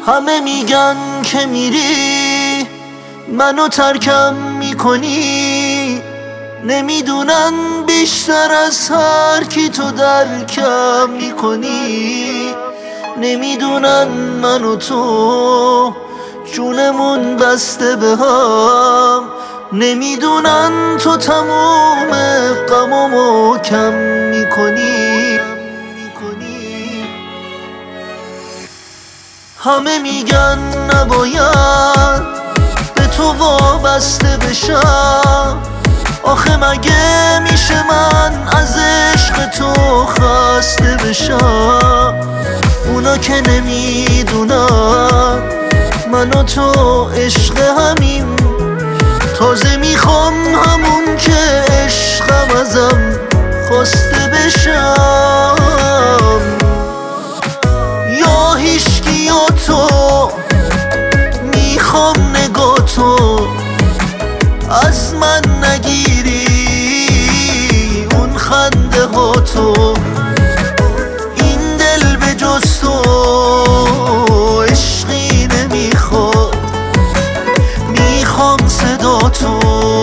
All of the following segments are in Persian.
همه میگن که میری منو ترکم میکنی، نمیدونن بیشتر از هر کی تو درکم میکنی. نمیدونن من و تو جونمون بسته به هم، نمیدونن تو تموم غمامو کم میکنی. همه میگن نباید به تو وابسته بشم، آخه مگه میشه من از عشق تو خسته بشم؟ اونا که نمیدونن من و تو عشق همیم، تازه میخوام همون که عشقم ازم خواسته بشم. یا هیچکی یا تو، میخوام نگاه تو از من نگیری، اون خنده ها تو، این دل به جز تو عشقی نمیخواد، میخوام صدا تو.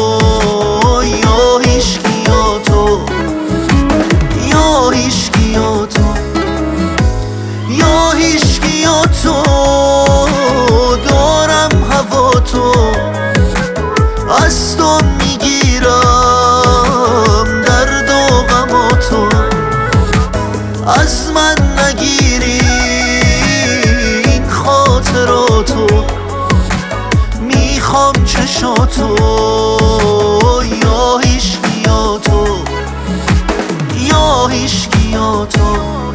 یا هیچکی یا تو، یا هیچکی یا تو، یا هیچکی یا تو، دارم هوا تو، از تو میگیرم درد و غم تو، از من نگیری این خاطراتو، میخوام چشاتو. یا هیچکی یا تو، یا هیچکی یا تو.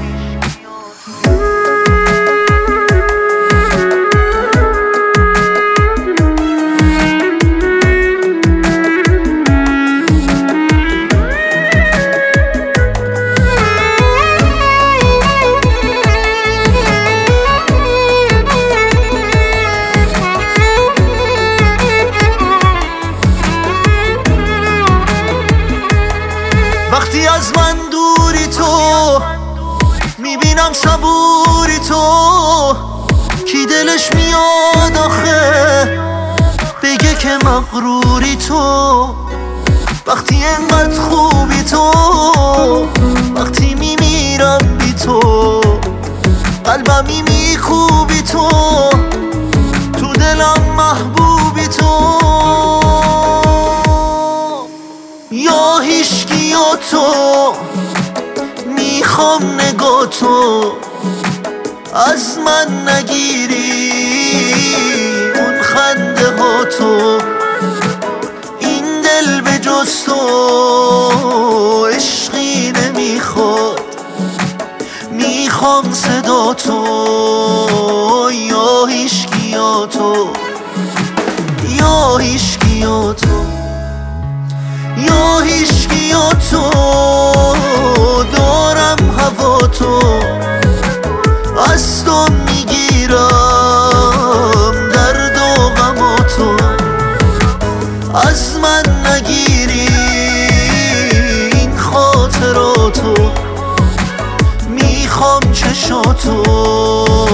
وقتی از من دوری تو، میبینم صبوری تو، کی دلش میاد آخه بگه که مغروری تو. وقتی انقدر خوبی تو، وقتی میمیرم بی تو، قلبم میکوبی تو، تو دلم محبوبی تو. یا هیچکی یا تو، میخوام نگاه تو از من نگیری، اون خنده ها تو، این دل به جز تو عشقی نمیخواد، میخوام صدا تو. یا هیچکی یا تو، یا هیچکی یا تو، یا هیچکی یا تو، دارم هوا تو، از تو میگیرم درد و غم تو، از من نگیری این خاطراتو، میخوام چشاتو.